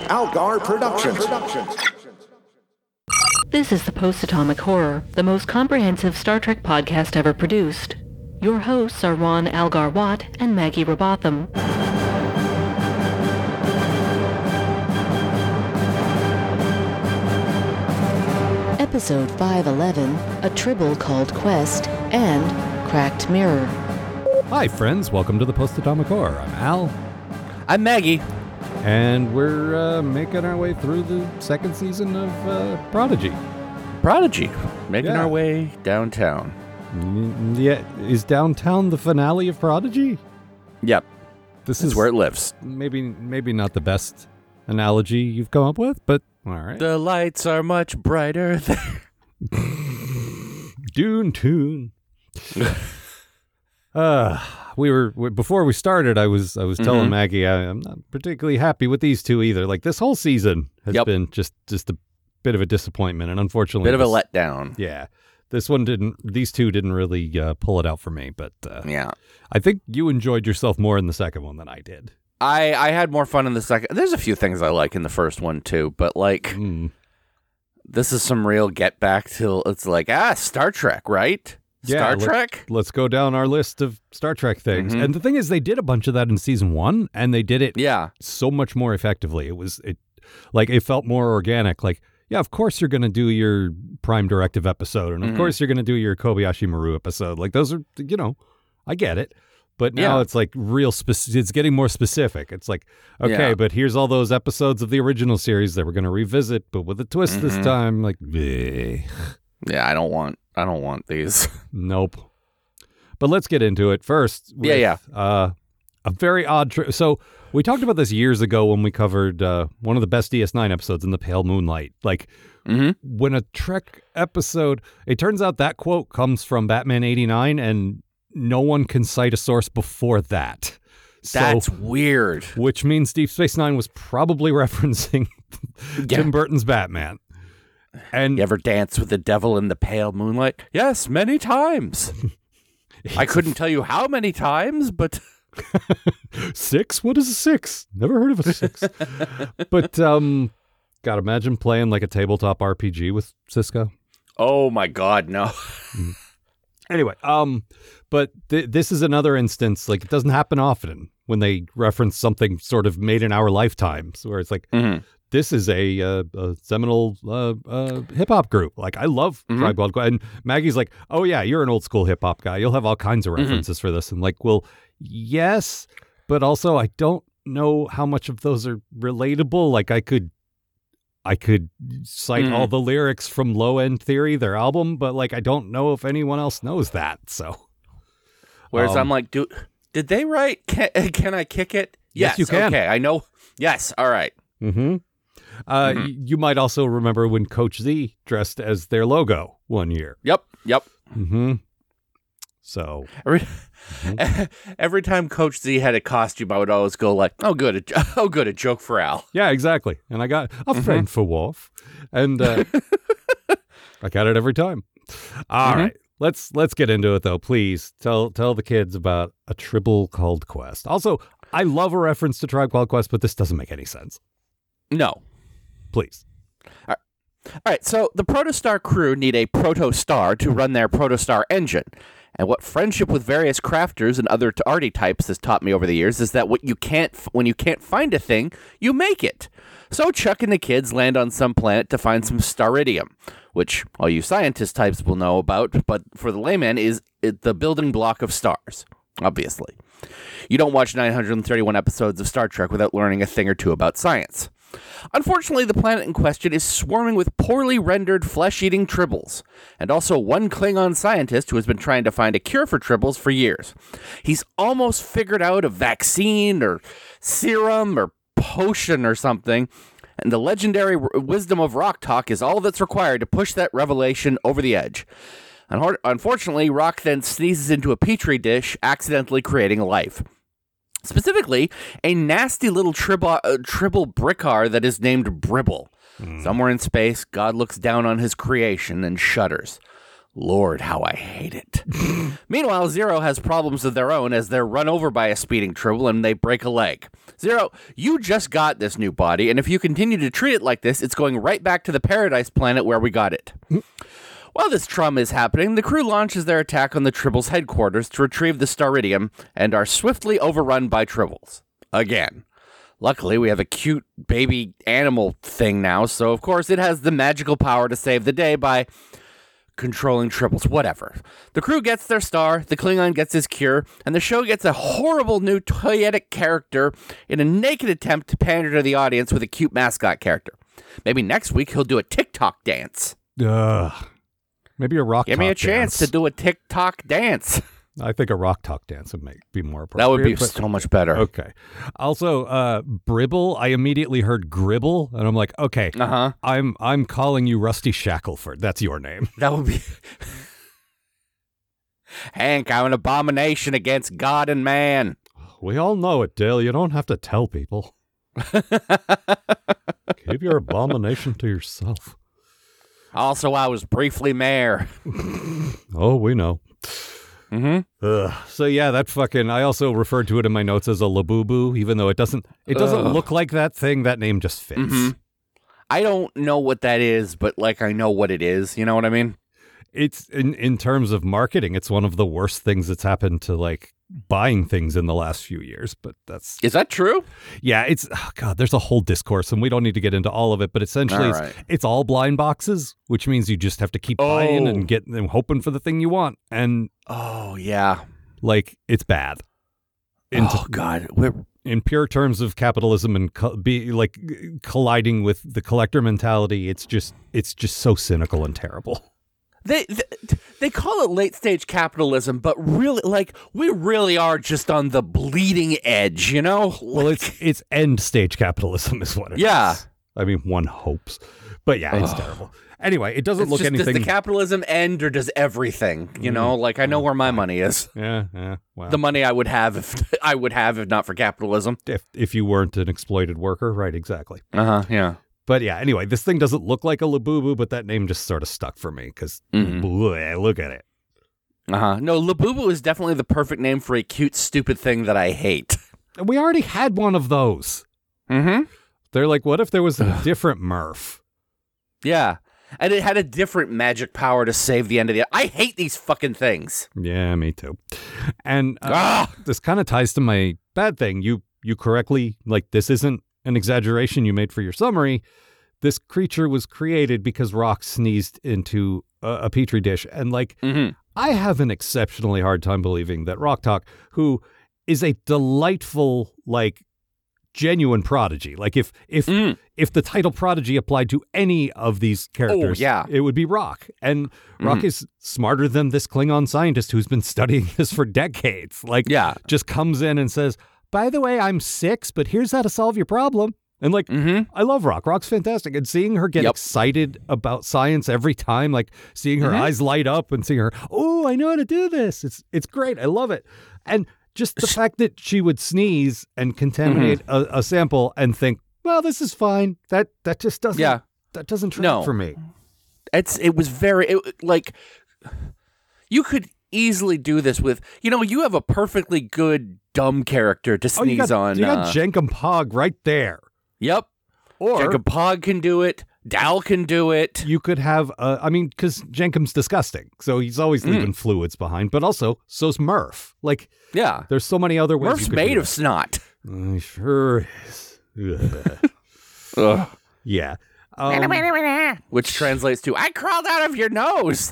Algar Productions. This is the Post-Atomic Horror, the most comprehensive Star Trek podcast ever produced. Your hosts are Ron Algar Watt and Maggie Robotham. Episode 511, A Tribble Called Quest, and Cracked Mirror. Hi, friends. Welcome to the Post-Atomic Horror. I'm Al. I'm Maggie. And we're making our way through the second season of Prodigy. Making our way downtown. Yeah, is downtown the finale of Prodigy? Yep. This is where it lives. Maybe not the best analogy you've come up with, but all right. The lights are much brighter there. Dune tune. Before we started, I was telling Maggie I'm not particularly happy with these two either. Like, this whole season has been just a bit of a disappointment, and unfortunately, of a letdown. Yeah, these two didn't really pull it out for me. But yeah, I think you enjoyed yourself more in the second one than I did. I had more fun in the second. There's a few things I like in the first one too, but like this is some real get back to. It's like Star Trek, right? Yeah, Star Trek? Let's go down our list of Star Trek things. And the thing is, they did a bunch of that in season one, and they did it so much more effectively. It felt more organic. Like, yeah, of course you're going to do your Prime Directive episode, and of course you're going to do your Kobayashi Maru episode. Like, those are, I get it. But now it's like real specific. It's getting more specific. It's like, okay, but here's all those episodes of the original series that we're going to revisit, but with a twist this time. Like, bleh. Yeah, I don't want these. Nope. But let's get into it first. With, a very odd so we talked about this years ago when we covered one of the best DS9 episodes, In the Pale Moonlight. Like, when a Trek episode, it turns out that quote comes from Batman 89, and no one can cite a source before that. That's weird. Which means Deep Space Nine was probably referencing Tim Burton's Batman. And you ever dance with the devil in the pale moonlight? Yes, many times. I couldn't tell you how many times, but 6? What is a 6? Never heard of a 6. But gotta imagine playing like a tabletop RPG with Cisco. Oh my God, no. Anyway, but this is another instance. Like, it doesn't happen often when they reference something sort of made in our lifetimes, where it's like. This is a seminal hip-hop group. Like, I love Tribe Called Quest. And Maggie's like, oh, yeah, you're an old-school hip-hop guy. You'll have all kinds of references for this. And like, well, yes, but also I don't know how much of those are relatable. Like, I could cite all the lyrics from Low End Theory, their album, but like, I don't know if anyone else knows that. So, whereas I'm like, did they write Can I Kick It? Yes, you can. Okay, I know. Yes, all right. You might also remember when Coach Z dressed as their logo one year. Yep. So every time Coach Z had a costume, I would always go like, "Oh, good, a joke for Al." Yeah, exactly. And I got a friend for Worf, and I got it every time. All right, let's get into it though. Please tell the kids about A Tribble Called Quest. Also, I love a reference to Tribe Called Quest, but this doesn't make any sense. No. Please. All right, so the Protostar crew need a Protostar to run their Protostar engine. And what friendship with various crafters and other arty types has taught me over the years is that when you can't find a thing, you make it. So Chuck and the kids land on some planet to find some staridium, which all you scientist types will know about, but for the layman is the building block of stars, obviously. You don't watch 931 episodes of Star Trek without learning a thing or two about science. Unfortunately, the planet in question is swarming with poorly rendered flesh-eating tribbles, and also one Klingon scientist who has been trying to find a cure for tribbles for years. He's almost figured out a vaccine or serum or potion or something, and the legendary wisdom of Rock Talk is all that's required to push that revelation over the edge. Unfortunately, Rock then sneezes into a petri dish, accidentally creating life. Specifically, a nasty little tribble brickar that is named Bribble. Somewhere in space, God looks down on his creation and shudders. Lord, how I hate it. Meanwhile, Zero has problems of their own as they're run over by a speeding Tribble and they break a leg. Zero, you just got this new body, and if you continue to treat it like this, it's going right back to the Paradise Planet where we got it. While this trauma is happening, the crew launches their attack on the Tribble's headquarters to retrieve the Staridium and are swiftly overrun by Tribbles. Again. Luckily, we have a cute baby animal thing now, so of course it has the magical power to save the day by controlling Tribbles, whatever. The crew gets their star, the Klingon gets his cure, and the show gets a horrible new toyetic character in a naked attempt to pander to the audience with a cute mascot character. Maybe next week he'll do a TikTok dance. Maybe a rock Give me a chance to do a TikTok dance. I think a rock talk dance would be more appropriate. That would be so much better. Okay. Also, Bribble, I immediately heard Gribble, and I'm like, okay, I'm calling you Rusty Shackleford. That's your name. That would be... Hank, I'm an abomination against God and man. We all know it, Dale. You don't have to tell people. Keep your abomination to yourself. Also, I was briefly mayor. Oh, we know. Mm-hmm. So yeah, that fucking. I also referred to it in my notes as a Labubu, even though it doesn't look like that thing. That name just fits. Mm-hmm. I don't know what that is, but like I know what it is. You know what I mean? It's in terms of marketing, it's one of the worst things that's happened to like buying things in the last few years. But is that true? Yeah, God. There's a whole discourse, and we don't need to get into all of it. But essentially, it's all blind boxes, which means you just have to keep buying and getting and hoping for the thing you want. And like it's bad. God, in pure terms of capitalism and colliding with the collector mentality, it's just so cynical and terrible. They call it late stage capitalism, but really, like, we really are just on the bleeding edge, you know? Well, it's end stage capitalism is what it is. I mean, one hopes. But yeah, it's terrible. Anyway, it doesn't look anything... Does the capitalism end or does everything? You know, like, I know where my money is. Yeah. Wow. The money I would have if not for capitalism. If you weren't an exploited worker. Right, exactly. Yeah. But yeah, anyway, this thing doesn't look like a Labubu, but that name just sort of stuck for me because look at it. No, Labubu is definitely the perfect name for a cute, stupid thing that I hate. We already had one of those. Mm-hmm. They're like, what if there was a different Murph? Yeah, and it had a different magic power to save the end of the... I hate these fucking things. Yeah, me too. And this kind of ties to my bad thing. You correctly, like, this isn't an exaggeration you made for your summary. This creature was created because Rock sneezed into a petri dish. And like, I have an exceptionally hard time believing that Rock Talk, who is a delightful, like, genuine prodigy. Like if the title prodigy applied to any of these characters, it would be Rock. And Rock is smarter than this Klingon scientist who's been studying this for decades. Like, just comes in and says, by the way, I'm 6, but here's how to solve your problem. And like, I love Rock. Rock's fantastic. And seeing her get excited about science every time, like seeing her eyes light up and seeing her, oh, I know how to do this. It's great. I love it. And just the fact that she would sneeze and contaminate a sample and think, well, this is fine. That just doesn't, that doesn't track for me. It was very, like, you could easily do this with, you have a perfectly good dumb character to sneeze on. You got Jankum Pog right there. Yep. Or Jankum Pog can do it. Dal can do it. You could have, because Jankum's disgusting, so he's always leaving fluids behind, but also, so's Murph. Like, there's so many other ways. Murph's made of snot. Sure is. Yeah. Which translates to, I crawled out of your nose.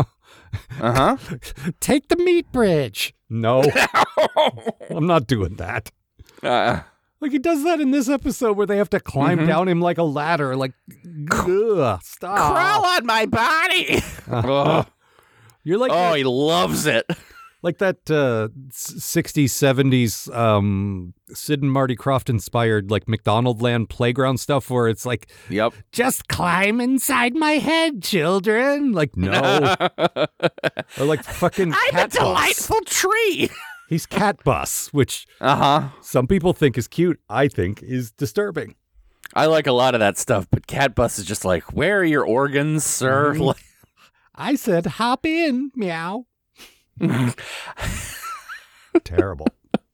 Take the meat bridge. No. I'm not doing that. Like he does that in this episode where they have to climb down him like a ladder. Like, stop. Crawl on my body. You're like, he loves it. Like that 60s, 70s Sid and Marty Krofft inspired like McDonald Land playground stuff where it's like, just climb inside my head, children. Like, no. Or like fucking I'm Cat a delightful Bus. tree. He's Cat Bus, which some people think is cute. I think is disturbing. I like a lot of that stuff, but Cat Bus is just like, where are your organs, sir? I said, hop in, meow. Terrible.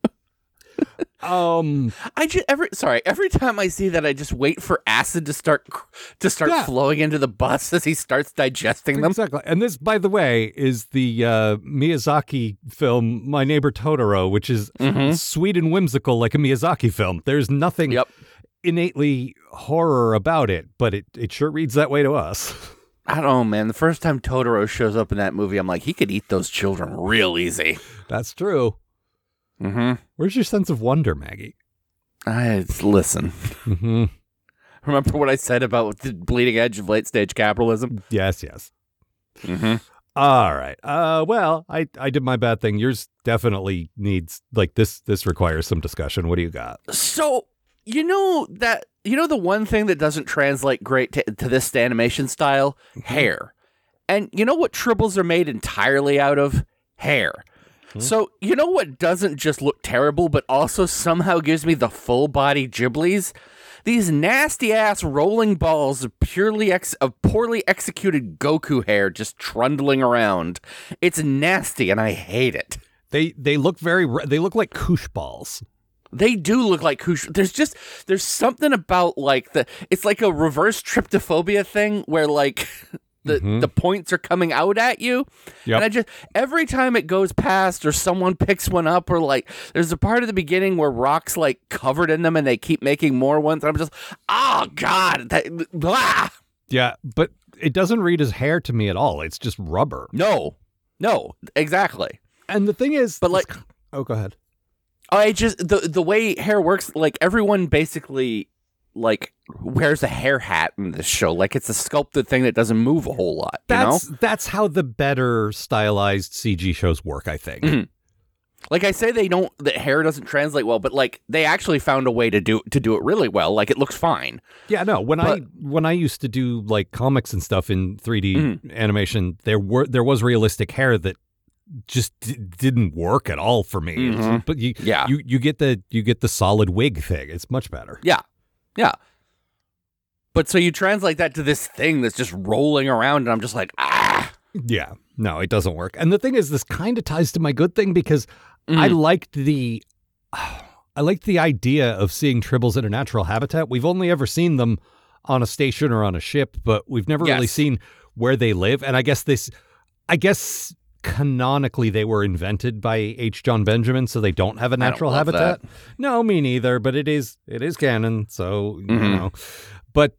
Every time I see that, I just wait for acid to start flowing into the bus as he starts digesting them. Exactly. And this, by the way, is the Miyazaki film My Neighbor Totoro, which is sweet and whimsical like a Miyazaki film. There's nothing innately horror about it, but it sure reads that way to us. I don't know, man. The first time Totoro shows up in that movie, I'm like, he could eat those children real easy. That's true. Mm-hmm. Where's your sense of wonder, Maggie? Listen. Mm-hmm. Remember what I said about the bleeding edge of late-stage capitalism? Yes. Mm-hmm. All right. Well, I did my bad thing. Yours definitely needs, like, this requires some discussion. What do you got? So, you know the one thing that doesn't translate great to this animation style? Hair. And you know what tribbles are made entirely out of? Hair. So, you know what doesn't just look terrible, but also somehow gives me the full-body Ghiblies? These nasty-ass rolling balls of poorly executed Goku hair just trundling around. It's nasty, and I hate it. They look they look like koosh balls. They do look like koosh. There's something about, like, it's like a reverse tryptophobia thing where, like... The points are coming out at you. Yep. And every time it goes past or someone picks one up or like there's a part of the beginning where Rock's like covered in them and they keep making more ones. And I'm just, oh God. Blah. Yeah, but it doesn't read as hair to me at all. It's just rubber. No, exactly. And the thing is, but like, oh, go ahead. The way hair works, like everyone basically like wears a hair hat in this show. Like it's a sculpted thing that doesn't move a whole lot. That's how the better stylized CG shows work, I think. Mm-hmm. Like I say, that hair doesn't translate well, but like they actually found a way to do it really well. Like it looks fine. Yeah, no. When I used to do like comics and stuff in 3D animation, there was realistic hair that just didn't work at all for me. Mm-hmm. But you get the solid wig thing. It's much better. Yeah. But so you translate that to this thing that's just rolling around, and I'm just like, ah. Yeah. No, it doesn't work. And the thing is, this kind of ties to my good thing because I liked the idea of seeing tribbles in a natural habitat. We've only ever seen them on a station or on a ship, but we've never really seen where they live. And I guess canonically they were invented by H. John Benjamin, so they don't have a natural habitat. That. No, me neither, but it is canon, so you know. But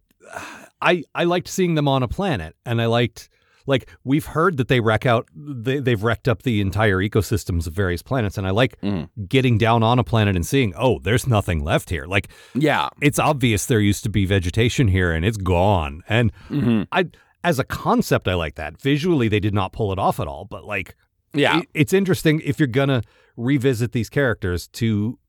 I liked seeing them on a planet, and I liked, like, we've heard that they've wrecked up the entire ecosystems of various planets, and I like getting down on a planet and seeing, oh, there's nothing left here. Like, yeah, it's obvious there used to be vegetation here, and it's gone. And as a concept, I like that. Visually, they did not pull it off at all, but like, it's interesting if you're gonna revisit these characters to,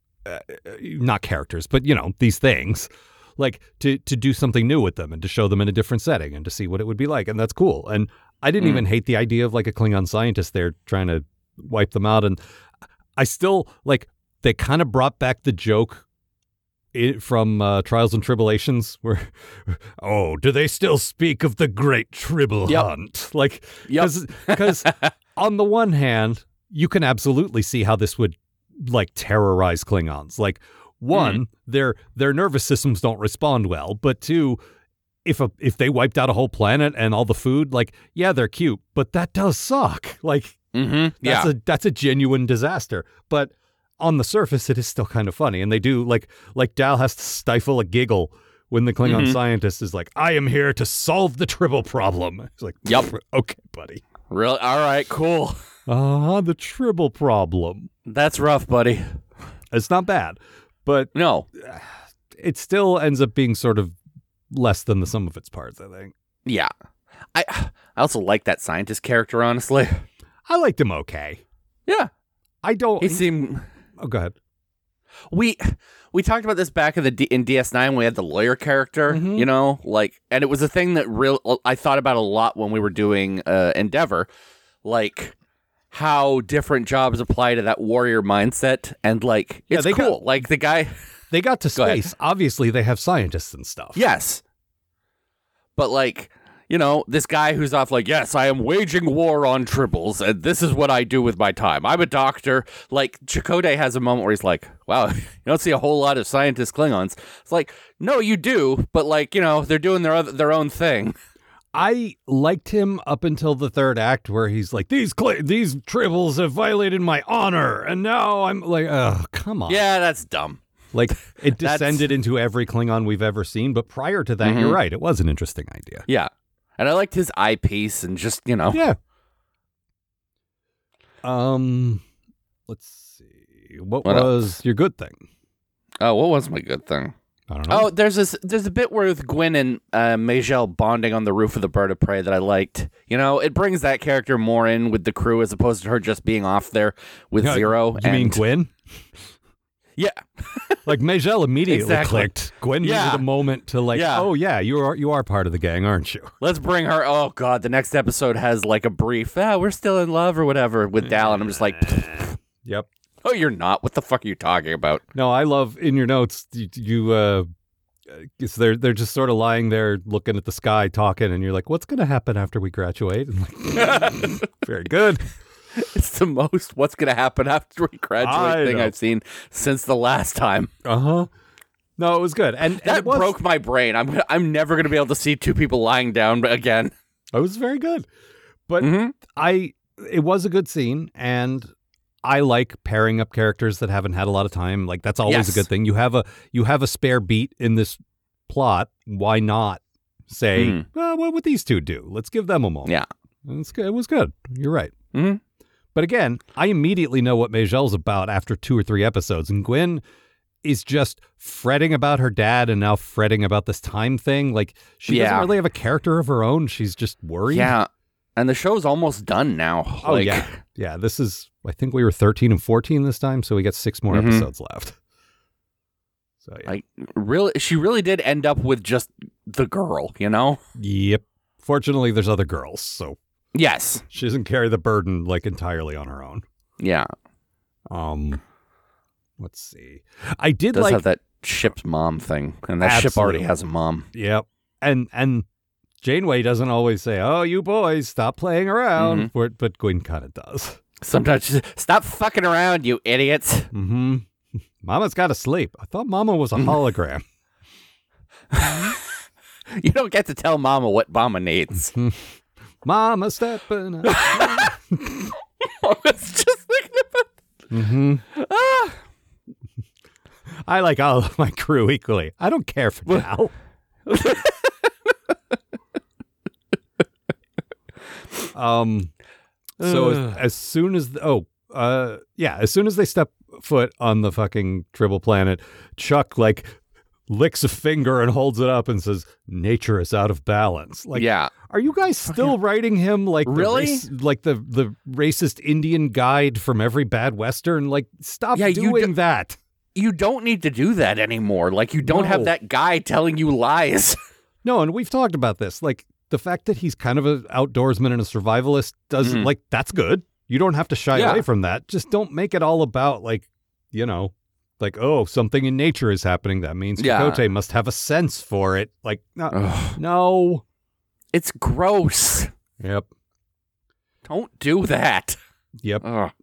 not characters, but you know, these things, like to do something new with them and to show them in a different setting and to see what it would be like, and that's cool. And I didn't even hate the idea of like a Klingon scientist there trying to wipe them out, and I still like they kind of brought back the joke from Trials and Tribulations where, oh, do they still speak of the great Tribble hunt? Like, because on the one hand, you can absolutely see how this would like terrorize Klingons. Like, one, their nervous systems don't respond well, but two, if they wiped out a whole planet and all the food, like, yeah, they're cute, but that does suck. Like, that's a genuine disaster. But on the surface, it is still kind of funny. And they do, like Dal has to stifle a giggle when the Klingon scientist is like, I am here to solve the Tribble problem. He's like, yep. Okay, buddy. Really? All right, cool. The Tribble problem. That's rough, buddy. It's not bad, but no, it still ends up being sort of less than the sum of its parts, I think. Yeah. I also like that scientist character, honestly. I liked him okay. Yeah. I don't... He seemed... Oh, go ahead. We talked about this back in DS9. We had the lawyer character, you know, like, and it was a thing that I thought about a lot when we were doing Endeavor, like how different jobs apply to that warrior mindset, and like it's cool. Like the guy, they got to space. Obviously, they have scientists and stuff. Yes, but like, this guy who's off like, yes, I am waging war on tribbles, and this is what I do with my time. I'm a doctor. Like, Chakotay has a moment where he's like, wow, you don't see a whole lot of scientist Klingons. It's like, no, you do, but like, they're doing their own thing. I liked him up until the third act where he's like, these tribbles have violated my honor, and now I'm like, oh, come on. Yeah, that's dumb. Like, it descended into every Klingon we've ever seen, but prior to that, you're right, it was an interesting idea. Yeah. And I liked his eyepiece and just, Yeah. Let's see. What was else? Your good thing? Oh, what was my good thing? I don't know. Oh, there's a bit where with Gwyn and Majel bonding on the roof of the Bird of Prey that I liked. It brings that character more in with the crew as opposed to her just being off there with Zero. You mean Gwyn? Yeah. Like Majel immediately clicked. Gwyn needed a moment to oh yeah, you are part of the gang, aren't you? Let's bring her. Oh God, the next episode has like a brief. We're still in love or whatever with Dal, and I'm just like, yep. Oh, you're not. What the fuck are you talking about? No, I love in your notes. They're just sort of lying there looking at the sky, talking, and you're like, "What's going to happen after we graduate?" And like, very good. It's the most "what's going to happen after we graduate" thing I've seen since the last time. No, it was good, and that broke my brain. I'm never going to be able to see two people lying down again. It was very good, but it was a good scene, and I like pairing up characters that haven't had a lot of time. Like, that's always a good thing. You have a spare beat in this plot. Why not say, well, what would these two do? Let's give them a moment. Yeah. It was good. You're right. Mm-hmm. But again, I immediately know what Majel's about after 2 or 3 episodes. And Gwyn is just fretting about her dad and now fretting about this time thing. Like, she doesn't really have a character of her own. She's just worried. Yeah. And the show's almost done now. Oh, yeah. Yeah, this is, I think we were 13 and 14 this time, so we got 6 more episodes left. So, yeah. She really did end up with just the girl, Yep. Fortunately, there's other girls, so. Yes. She doesn't carry the burden, like, entirely on her own. Yeah. Let's see. I did does have that ship's mom thing, and that ship already has a mom. Yep. And Janeway doesn't always say, oh, you boys, stop playing around, but Gwyn kind of does. Sometimes she's, stop fucking around, you idiots. Mm-hmm. Mama's got to sleep. I thought Mama was a hologram. You don't get to tell Mama what Mama needs. Mama stepping up. I was just thinking about I like all of my crew equally. I don't care for Dal. So as soon as as soon as they step foot on the fucking Tribble planet, Chuck like licks a finger and holds it up and says, "Nature is out of balance." Like, are you guys still writing him like really the racist Indian guide from every bad Western? Like, stop doing that. You don't need to do that anymore. Like, you don't have that guy telling you lies. No, and we've talked about this. Like, the fact that he's kind of an outdoorsman and a survivalist doesn't like that's good. You don't have to shy away from that. Just don't make it all about like, like, oh, something in nature is happening. That means Chakotay must have a sense for it. Like, no. It's gross. Yep. Don't do that. Yep.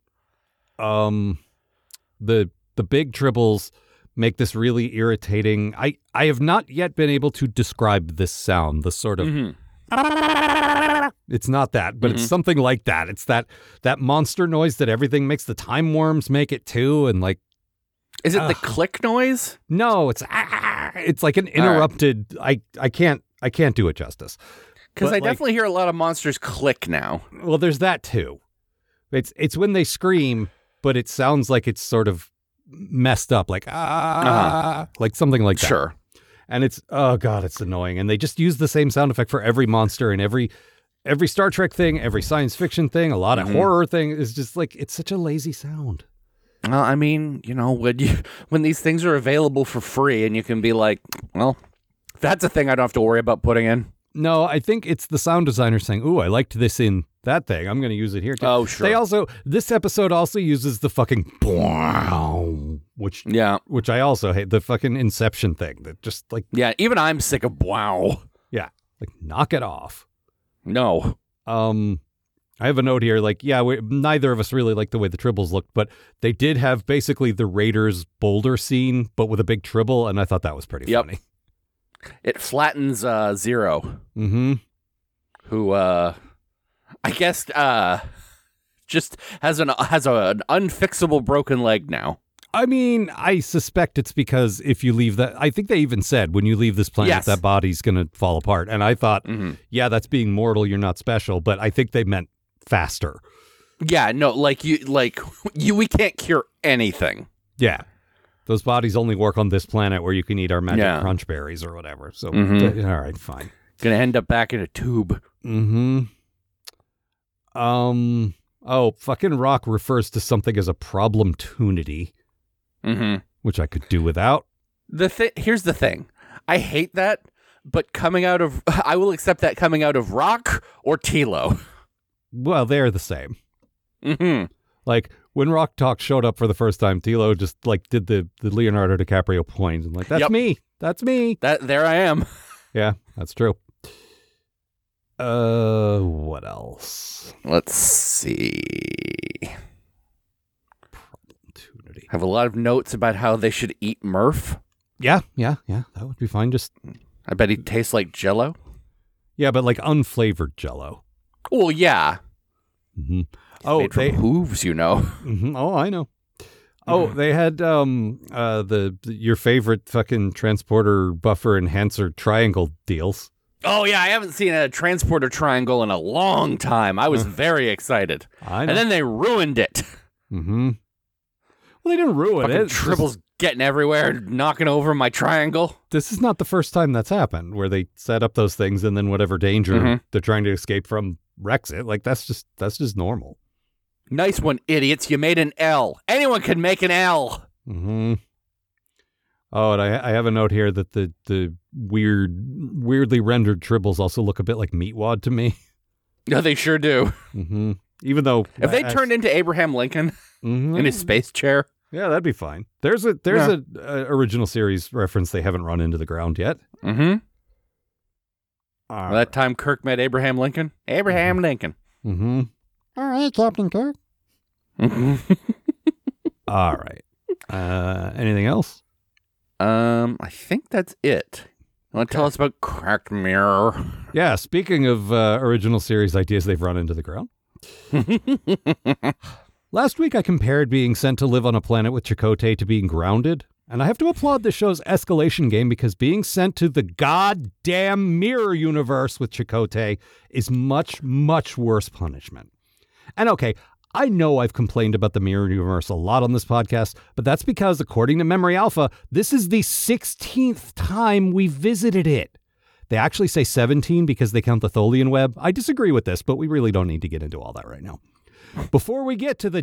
The big tribbles make this really irritating. I have not yet been able to describe this sound, the sort of it's not that, but it's something like that. It's that monster noise that everything makes. The time worms make it too, and like, is it the click noise? No, it's like an interrupted. Right. I can't do it justice. Because I definitely hear a lot of monsters click now. Well, there's that too. It's when they scream, but it sounds like it's sort of messed up, like like something like that. Sure. And it's, oh God, it's annoying. And they just use the same sound effect for every monster and every Star Trek thing, every science fiction thing, a lot of horror thing. Is just like, it's such a lazy sound. Well, I mean, when these things are available for free and you can be like, well, that's a thing I don't have to worry about putting in. No, I think it's the sound designer saying, ooh, I liked this in that thing. I'm going to use it here too. Oh, sure. This episode also uses the fucking which I also hate, the fucking Inception thing that just like. Yeah, even I'm sick of wow. Yeah, like knock it off. No. I have a note here, like, neither of us really liked the way the tribbles looked, but they did have basically the Raiders boulder scene, but with a big tribble, and I thought that was pretty funny. It flattens Zero. Mm-hmm. Who, I guess, just has an unfixable broken leg now. I mean, I suspect it's because if you leave that, I think they even said when you leave this planet, that body's going to fall apart. And I thought, that's being mortal. You're not special. But I think they meant faster. Yeah, no, we can't cure anything. Yeah. Those bodies only work on this planet where you can eat our magic crunch berries or whatever. So, all right, fine. Gonna end up back in a tube. Mm-hmm. Fucking Rock refers to something as a problemtunity. Mm-hmm. Which I could do without. Here's the thing. I hate that, but I will accept that coming out of Rock or Tilo. Well, they're the same. Mm-hmm. Like, when Rock Talk showed up for the first time, Tilo just, did the Leonardo DiCaprio point and that's me. That's me. There I am. Yeah, that's true. What else? Let's see. I have a lot of notes about how they should eat Murph. Yeah, that would be fine. I bet he tastes like Jell-O. Yeah, but like unflavored Jell-O. Well, yeah. Mm-hmm. Made from hooves, you know. Mm-hmm. Oh, I know. Oh, they had your favorite fucking transporter buffer enhancer triangle deals. Oh, yeah, I haven't seen a transporter triangle in a long time. I was very excited. I know. And then they ruined it. Mm-hmm. Well, they didn't ruin it. Tribbles getting everywhere, knocking over my triangle. This is not the first time that's happened, where they set up those things and then whatever danger they're trying to escape from wrecks it. Like, that's just normal. Nice one, idiots. You made an L. Anyone can make an L. Mm-hmm. Oh, and I have a note here that the weirdly rendered tribbles also look a bit like Meatwad to me. Yeah, they sure do. Mm-hmm. Even though if they turned into Abraham Lincoln in his space chair, yeah, that'd be fine. There's a original series reference they haven't run into the ground yet. Mm-hmm. That time Kirk met Abraham Lincoln. Abraham Lincoln. Mm-hmm. All right, Captain Kirk. All right. Anything else? I think that's it. Want to tell us about Cracked Mirror? Yeah, speaking of original series ideas they've run into the ground. Last week I compared being sent to live on a planet with Chakotay to being grounded, and I have to applaud the show's escalation game because being sent to the goddamn mirror universe with Chakotay is much, much worse punishment. And okay, I know I've complained about the mirror universe a lot on this podcast, but that's because, according to Memory Alpha, this is the 16th time we've visited it. They actually say 17 because they count the Tholian web. I disagree with this, but we really don't need to get into all that right now. Before we get to the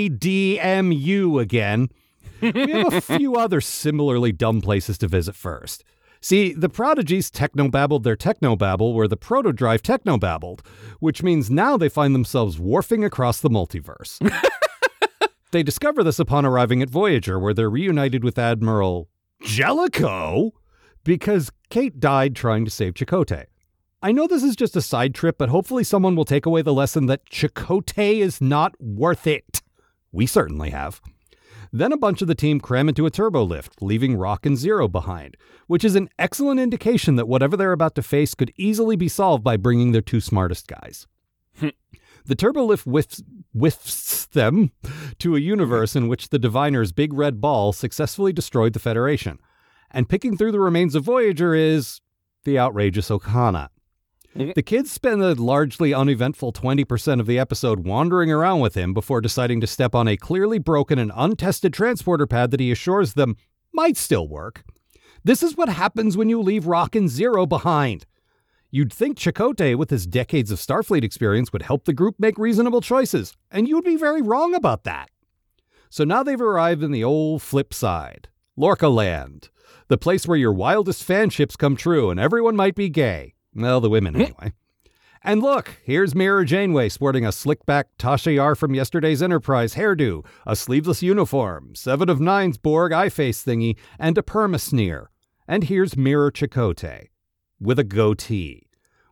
GDMU again, we have a few other similarly dumb places to visit first. See, the Prodigies technobabbled their technobabble where the Protodrive technobabbled, which means now they find themselves wharfing across the multiverse. They discover this upon arriving at Voyager, where they're reunited with Admiral Jellicoe because Kate died trying to save Chakotay. I know this is just a side trip, but hopefully someone will take away the lesson that Chakotay is not worth it. We certainly have. Then a bunch of the team cram into a turbo lift, leaving Rock and Zero behind, which is an excellent indication that whatever they're about to face could easily be solved by bringing their two smartest guys. The turbo lift whiffs them to a universe in which the Diviner's big red ball successfully destroyed the Federation. And picking through the remains of Voyager is the outrageous Okana. The kids spend a largely uneventful 20% of the episode wandering around with him before deciding to step on a clearly broken and untested transporter pad that he assures them might still work. This is what happens when you leave Rock and Zero behind. You'd think Chakotay, with his decades of Starfleet experience, would help the group make reasonable choices, and you'd be very wrong about that. So now they've arrived in the old flip side, Lorca Land, the place where your wildest fanships come true and everyone might be gay. Well, the women anyway. And look, here's Mira Janeway sporting a slick-back Tasha Yar from yesterday's Enterprise hairdo, a sleeveless uniform, 7 of 9's Borg eye-face thingy, and a perma-sneer. And here's Mira Chakotay, with a goatee.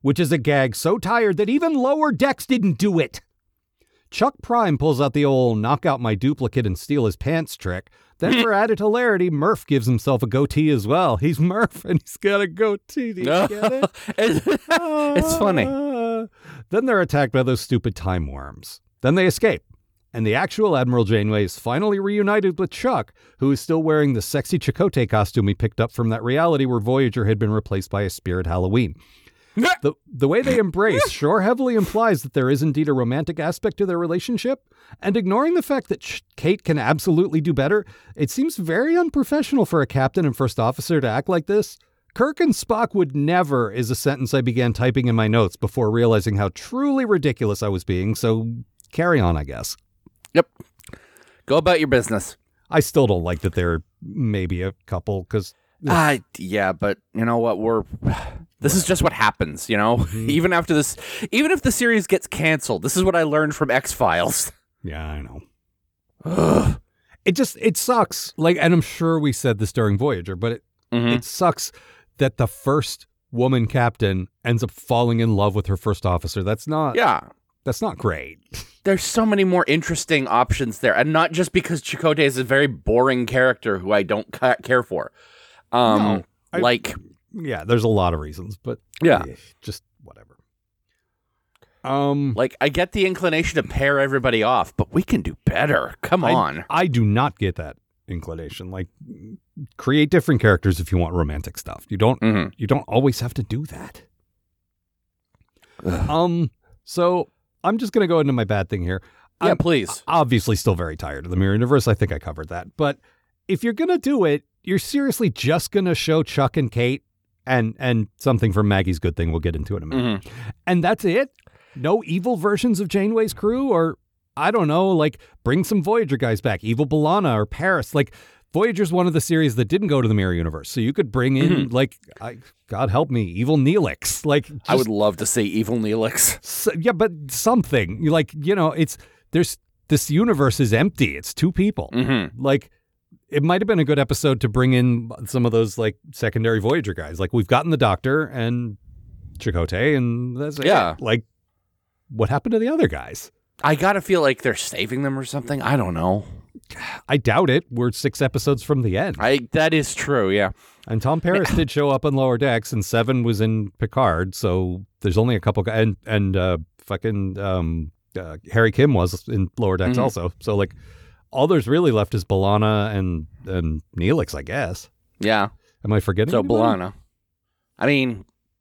which is a gag so tired that even Lower Decks didn't do it. Chuck Prime pulls out the old knock out my duplicate and steal his pants trick. Then for added hilarity, Murph gives himself a goatee as well. He's Murph and he's got a goatee. Do you get it? It's funny. Then they're attacked by those stupid time worms. Then they escape. And the actual Admiral Janeway is finally reunited with Chuck, who is still wearing the sexy Chakotay costume he picked up from that reality where Voyager had been replaced by a Spirit Halloween. The way they embrace sure heavily implies that there is indeed a romantic aspect to their relationship, and ignoring the fact that Kate can absolutely do better, it seems very unprofessional for a captain and first officer to act like this. Kirk and Spock would never is a sentence I began typing in my notes before realizing how truly ridiculous I was being, so carry on, I guess. Yep. Go about your business. I still don't like that they're maybe a couple, because... yeah, but you know what? This is just what happens, you know? Mm-hmm. Even if the series gets canceled, this is what I learned from X-Files. Yeah, I know. Ugh. It sucks. Like, and I'm sure we said this during Voyager, but it sucks that the first woman captain ends up falling in love with her first officer. That's not great. There's so many more interesting options there, and not just because Chakotay is a very boring character who I don't care for. Yeah, there's a lot of reasons, but just whatever. I get the inclination to pair everybody off, but we can do better. Come on. I do not get that inclination. Like, create different characters if you want romantic stuff. You don't always have to do that. Ugh. So I'm just gonna go into my bad thing here. Yeah, I'm please. Obviously still very tired of the Mirror Universe. I think I covered that. But if you're gonna do it, you're seriously just going to show Chuck and Kate and something from Maggie's Good Thing we'll get into in a minute. Mm-hmm. And that's it? No evil versions of Janeway's crew? Or, I don't know, like, bring some Voyager guys back. Evil B'Elanna or Paris. Like, Voyager's one of the series that didn't go to the Mirror Universe. So you could bring in, God help me, Evil Neelix. Like, I would love to see Evil Neelix. Yeah, but something. Like, you know, this universe is empty. It's two people. Mm-hmm. Like, it might have been a good episode to bring in some of those like secondary Voyager guys. Like, we've gotten the Doctor and Chakotay, and that's it. Like, what happened to the other guys? I gotta feel like they're saving them or something. I don't know. I doubt it. We're 6 episodes from the end. That is true. Yeah. And Tom Paris did show up on Lower Decks, and 7 was in Picard. So there's only a couple guys, and Harry Kim was in Lower Decks also. So like, all there's really left is B'Elanna and Neelix, I guess. Yeah. Am I forgetting? So anybody? B'Elanna. I mean,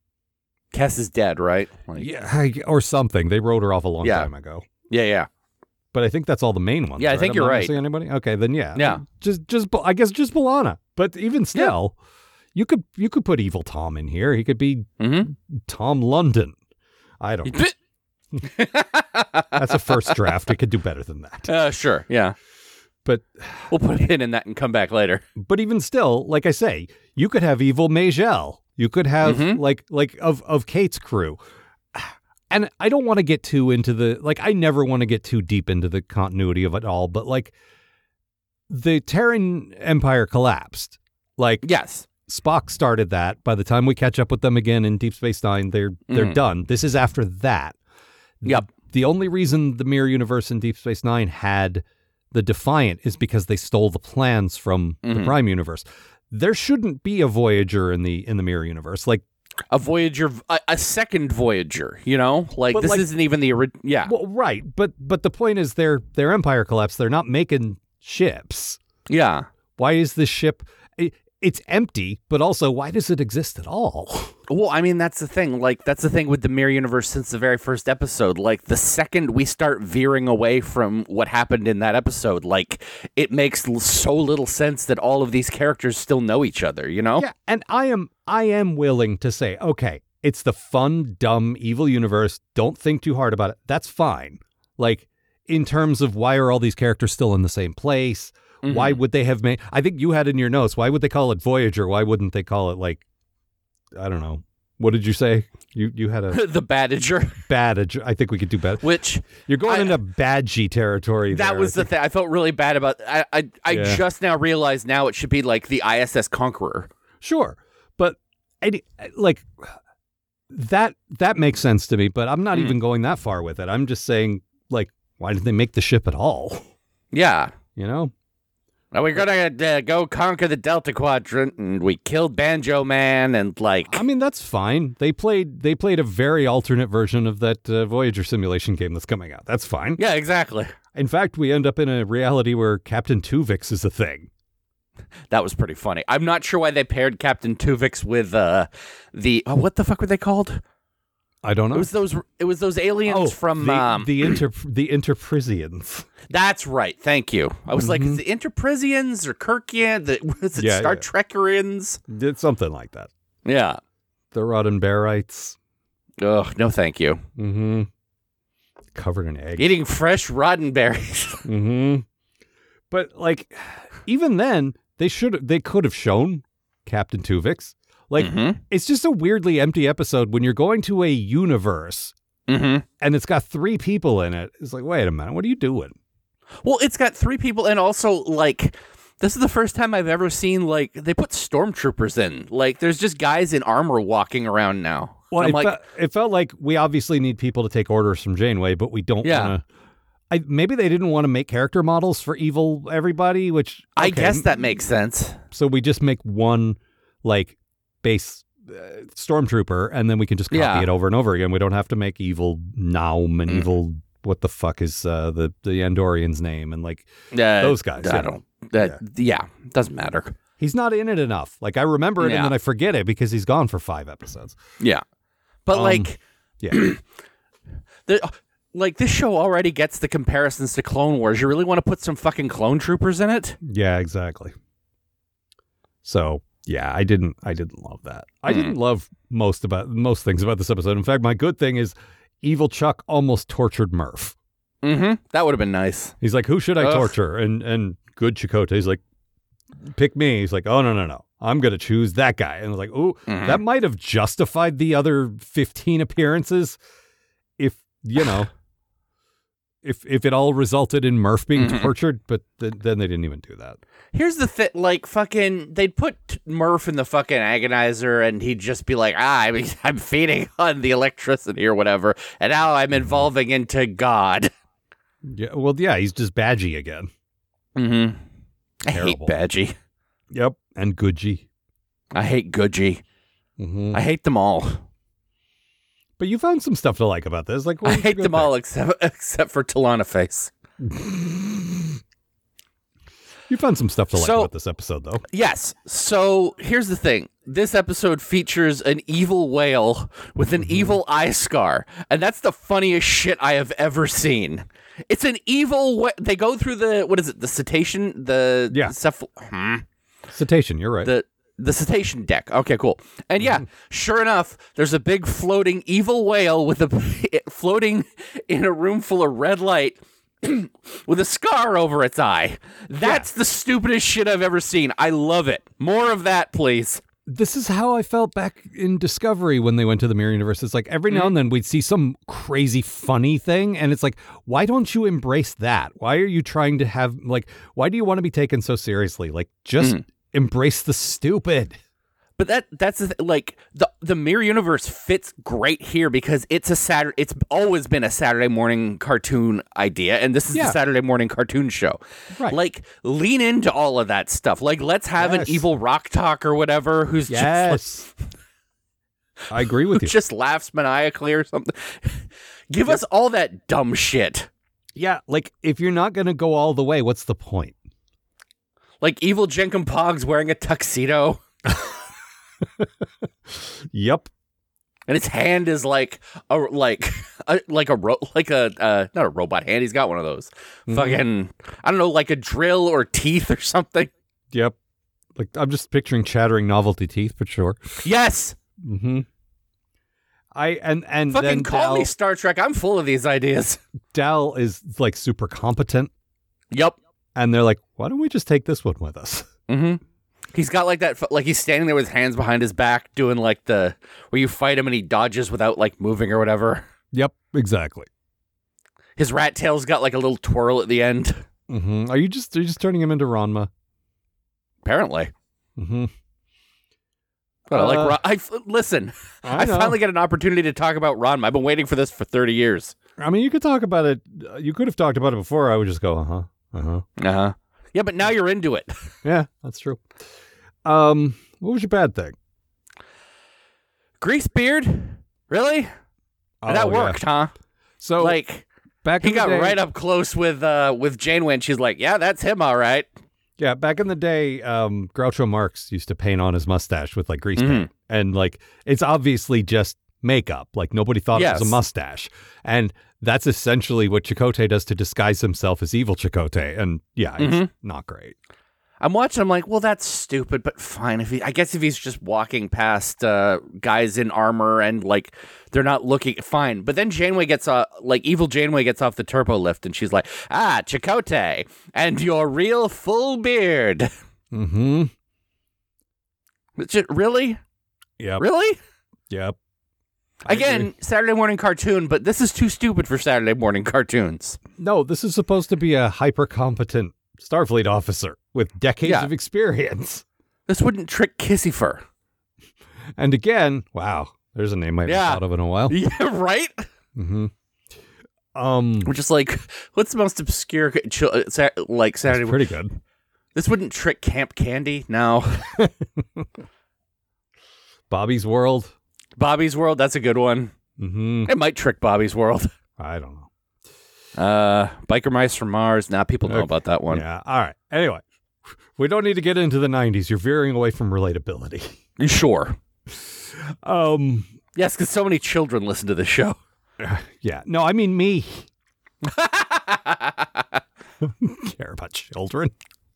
Kes is dead, right? Like, yeah, or something. They wrote her off a long time ago. Yeah. But I think that's all the main ones. Yeah, right? I think you're right. Missing anybody? Okay, then yeah. Yeah. I guess just B'Elanna. But even still, you could put Evil Tom in here. He could be Tom London. I don't know. That's a first draft. We could do better than that. Sure. Yeah. But we'll put a pin in that and come back later. But even still, like I say, you could have Evil Majel. You could have like of Kate's crew. And I don't want to get too into I never want to get too deep into the continuity of it all, but like, the Terran Empire collapsed. Like, yes, Spock started that. By the time we catch up with them again in Deep Space Nine, they're done. This is after that. Yep. The only reason the Mirror Universe in Deep Space Nine had the Defiant is because they stole the plans from the Prime Universe. There shouldn't be a Voyager in the Mirror Universe. Like, a Voyager, a second Voyager, you know? Like, this isn't even the original. Yeah. Well, right. But the point is their empire collapsed. They're not making ships. Yeah. Why is this ship... It's empty, but also, why does it exist at all? Well, I mean, that's the thing. Like, that's the thing with the Mirror Universe since the very first episode. Like, the second we start veering away from what happened in that episode, like, it makes so little sense that all of these characters still know each other, you know? Yeah, and I am willing to say, okay, it's the fun, dumb, evil universe. Don't think too hard about it. That's fine. Like, in terms of why are all these characters still in the same place? Why would they have made... I think you had in your notes, why would they call it Voyager? Why wouldn't they call it, like, I don't know. What did you say? You had a... The Badager. Badager. I think we could do better. Which... You're going into Badgie territory there. That was the thing. I felt really bad about... I just now realized now it should be, like, the ISS Conqueror. Sure. But, like... that makes sense to me, but I'm not even going that far with it. I'm just saying, like, why did they make the ship at all? Yeah. You know? Well, we're going to go conquer the Delta Quadrant, and we killed Banjo Man, and like... I mean, that's fine. They played a very alternate version of that Voyager simulation game that's coming out. That's fine. Yeah, exactly. In fact, we end up in a reality where Captain Tuvix is a thing. That was pretty funny. I'm not sure why they paired Captain Tuvix with what the fuck were they called? I don't know. It was those aliens from the Interprisians. That's right. Thank you. I was like, is it Interprisians or Kirkian? Was it Star Trekkerians? It's something like that. Yeah. The Roddenberrites. Ugh, no thank you. Mm-hmm. Covered in eggs. Eating fresh Roddenberries. Mm-hmm. But like, even then, they could have shown Captain Tuvix. Like, it's just a weirdly empty episode when you're going to a universe and it's got 3 people in it. It's like, wait a minute, what are you doing? Well, it's got 3 people, and also, like, this is the first time I've ever seen, like, they put stormtroopers in. Like, there's just guys in armor walking around now. Well, it felt like we obviously need people to take orders from Janeway, but we don't want to... maybe they didn't want to make character models for evil everybody, which... Okay, I guess that makes sense. So we just make one, like... base stormtrooper, and then we can just copy it over and over again. We don't have to make evil Naum and evil what the fuck is the Andorian's name and like those guys. Doesn't matter. He's not in it enough. Like I remember it and then I forget it because he's gone for 5 episodes. Yeah, but like this show already gets the comparisons to Clone Wars. You really want to put some fucking clone troopers in it? Yeah, exactly. So. Yeah, I didn't love that. I didn't love most things about this episode. In fact, my good thing is Evil Chuck almost tortured Murph. Mm-hmm. That would have been nice. He's like, who should I torture? And good Chakotay, he's like, pick me. He's like, oh, no. I'm going to choose that guy. And I was like, ooh, that might have justified the other 15 appearances if, you know, if it all resulted in Murph being tortured, but then they didn't even do that. Here's the thing, like, fucking, they'd put Murph in the fucking agonizer, and he'd just be like, I'm feeding on the electricity or whatever, and now I'm evolving into God. Yeah, well, yeah, he's just Badgie again. Mm-hmm. I hate Badgie. Yep, and Goodgie. I hate Goodgie. I hate them all. But you found some stuff to like about this. Like, I hate them all except for Talana Face. You found some stuff to like about this episode, though. Yes. So here's the thing. This episode features an evil whale with an evil eye scar. And that's the funniest shit I have ever seen. It's an evil... They go through the... What is it? The cetacean? Cetacean, you're right. The cetacean deck. Okay, cool. And yeah, sure enough, there's a big floating evil whale with floating in a room full of red light with a scar over its eye. That's the stupidest shit I've ever seen. I love it. More of that, please. This is how I felt back in Discovery when they went to the Mirror Universe. It's like every now and then we'd see some crazy funny thing, and it's like, why don't you embrace that? Why are you trying to have, like, why do you want to be taken so seriously? Like, just embrace the stupid. But that's like the Mirror Universe fits great here because it's always been a Saturday morning cartoon idea, and this is the Saturday morning cartoon show. Right. Like, lean into all of that stuff. Like, let's have an evil Rock Talk or whatever who's just like, I agree with you. Just laughs maniacally or something. Give us all that dumb shit. Yeah, like if you're not going to go all the way, what's the point? Like evil Jenkin Pogs wearing a tuxedo. Yep. And its hand is not a robot hand. He's got one of those. Fucking, I don't know, like a drill or teeth or something. Yep. Like I'm just picturing chattering novelty teeth, but sure. Yes. Mm-hmm. And fucking then call me Star Trek. I'm full of these ideas. Dal is like super competent. Yep. And they're like, why don't we just take this one with us? Mm-hmm. He's got like that, like he's standing there with his hands behind his back doing like where you fight him and he dodges without like moving or whatever. Yep, exactly. His rat tail's got like a little twirl at the end. Mm-hmm. Are you just turning him into Ranma? Apparently. Mm-hmm. Listen, I finally get an opportunity to talk about Ranma. I've been waiting for this for 30 years. I mean, you could talk about it. You could have talked about it before. I would just go, uh-huh. Yeah, but now you're into it. Yeah, that's true. What was your bad thing? Grease beard? Really? That worked, huh? So, back he got right up close with Janeway, and she's like, yeah, that's him, all right. Yeah, back in the day, Groucho Marx used to paint on his mustache with grease paint. And it's obviously just makeup. Nobody thought it was a mustache. And that's essentially what Chakotay does to disguise himself as evil Chakotay. And yeah, it's not great. I'm watching, I'm like, well, that's stupid, but fine. I guess if he's just walking past guys in armor and they're not looking, fine. But then Janeway gets evil Janeway gets off the turbo lift and she's like, Chakotay, and your real full beard. Mm-hmm. Really? Yep. Really? Yep. Again, Saturday morning cartoon, but this is too stupid for Saturday morning cartoons. No, this is supposed to be a hyper-competent Starfleet officer with decades of experience. This wouldn't trick Kissy-Fur. And again, wow, there's a name I haven't thought of in a while. Yeah, right? Mm-hmm. We're just what's the most obscure, Saturday? Pretty good. This wouldn't trick Camp Candy? No. Bobby's World? Bobby's World, that's a good one. Mm-hmm. It might trick Bobby's World. I don't know. Biker Mice from Mars. People know about that one. Yeah. All right. Anyway, we don't need to get into the 90s. You're veering away from relatability. Sure. Yes, because so many children listen to this show. Yeah. No, I mean me. Care about children.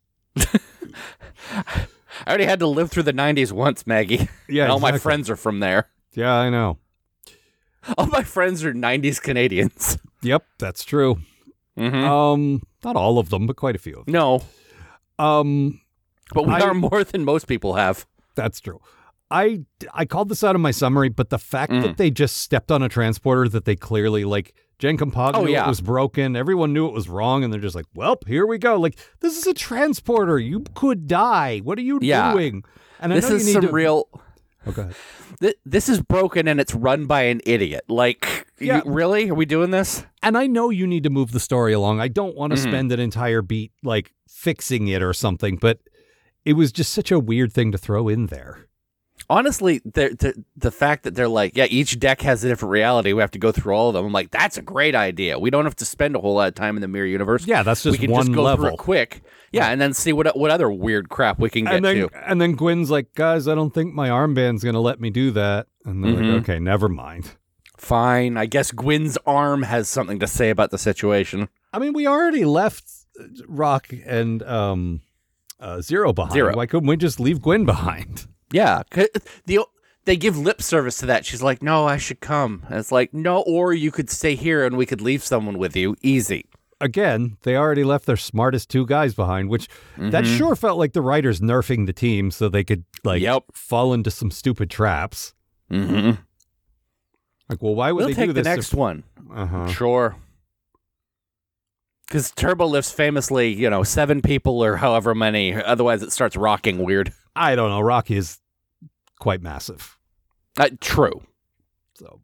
I already had to live through the 90s once, Maggie. Yeah, and all my friends are from there. Yeah, I know. All my friends are 90s Canadians. Yep, that's true. Mm-hmm. Not all of them, but quite a few of them. No. But we are more than most people have. That's true. I called this out in my summary, but the fact that they just stepped on a transporter that they clearly, Jen Campagna knew it was broken. Everyone knew it was wrong, and they're just well, here we go. This is a transporter. You could die. What are you doing? And this is some real... Okay. This is broken, and it's run by an idiot. Really? Are we doing this? And I know you need to move the story along. I don't want to spend an entire beat, fixing it or something, but it was just such a weird thing to throw in there. Honestly, the fact that they're each deck has a different reality. We have to go through all of them. I'm like, that's a great idea. We don't have to spend a whole lot of time in the mirror universe. Yeah, that's just we can one just go level. Through it quick. Yeah, and then see what other weird crap we can get to. And then Gwen's like, guys, I don't think my armband's going to let me do that. And they're like, okay, never mind. Fine. I guess Gwen's arm has something to say about the situation. I mean, we already left Rock and Zero behind. Why couldn't we just leave Gwen behind? Yeah. They give lip service to that. She's like, no, I should come. And it's like, no, or you could stay here and we could leave someone with you. Easy. Again, they already left their smartest two guys behind, which that sure felt like the writers nerfing the team so they could fall into some stupid traps. Mm-hmm. Well, why would they do this? We'll take the next one. Sure. Because Turbo Lift's famously, 7 people or however many. Otherwise, it starts rocking weird. I don't know. Rocky is quite massive. True. So,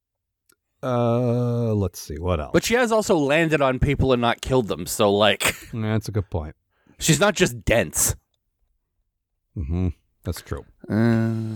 let's see. What else? But she has also landed on people and not killed them. So, that's a good point. She's not just dense. Mm-hmm. That's true. I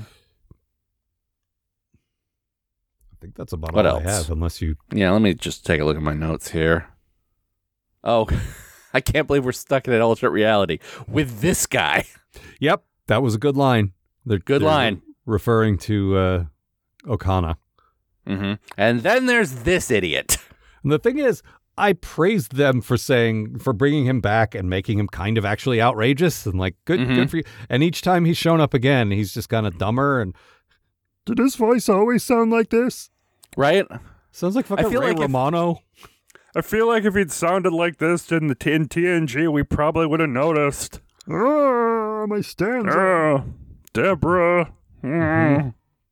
think that's about all I have, unless you... Yeah, let me just take a look at my notes here. Oh, I can't believe we're stuck in an alternate reality with this guy. Yep, that was a good line. Good line. Referring to Okana. Mm-hmm. And then there's this idiot. And the thing is, I praised them for bringing him back and making him kind of actually outrageous and good for you. And each time he's shown up again, he's just kind of dumber. And did his voice always sound like this? Right? Sounds like fucking Ray Romano. I feel like if he'd sounded like this in TNG, we probably would have noticed. Oh, my stanza. Deborah. Mm-hmm.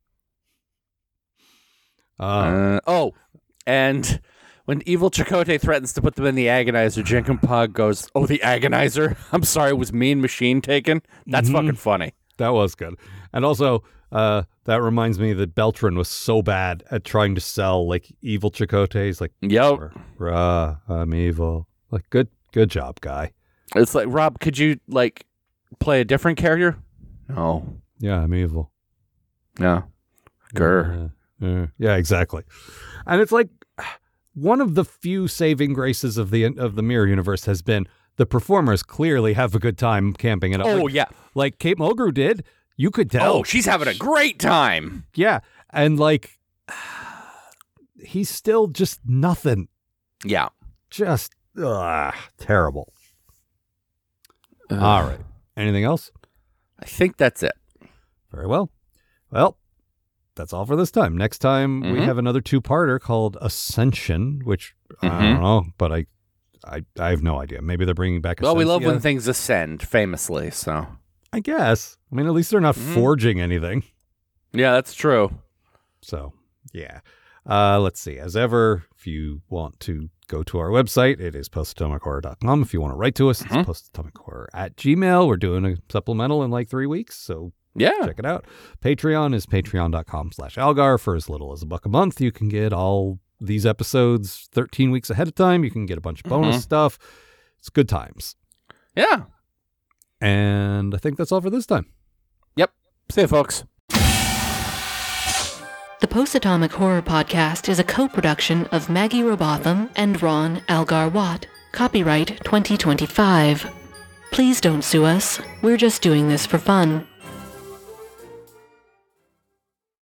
And when evil Chakotay threatens to put them in the Agonizer, Jenkinpog goes, oh, the Agonizer? I'm sorry, was Mean Machine taken? That's fucking funny. That was good. And also, That reminds me that Beltran was so bad at trying to sell like evil Chakotay. Like, yep, I'm evil. Like, good job, guy. It's like, Rob, could you like play a different character? No. Yeah, I'm evil. No. Grr. Yeah, exactly. And it's like one of the few saving graces of the Mirror Universe has been the performers clearly have a good time camping it up. Oh, like, yeah. Like Kate Mulgrew did. You could tell. Oh, she's having a great time. Yeah. And like, he's still just nothing. Yeah. Just terrible. All right. Anything else? I think that's it. Very well. Well, that's all for this time. Next time we have another 2-parter called Ascension, which I don't know, but I have no idea. Maybe they're bringing back Ascension. Well, we love when things ascend, famously, so. I guess. I mean, at least they're not forging anything. Yeah, that's true. So, yeah. Let's see. As ever, if you want to go to our website, it is postatomichorror.com. If you want to write to us, it's postatomichorror@gmail.com. We're doing a supplemental in like 3 weeks, so check it out. Patreon is patreon.com/Algar. For as little as $1 a month, you can get all these episodes 13 weeks ahead of time. You can get a bunch of bonus stuff. It's good times. Yeah. And I think that's all for this time. Yep. See you, folks. The Post-Atomic Horror Podcast is a co-production of Maggie Robotham and Ron Algar Watt. Copyright 2025. Please don't sue us. We're just doing this for fun.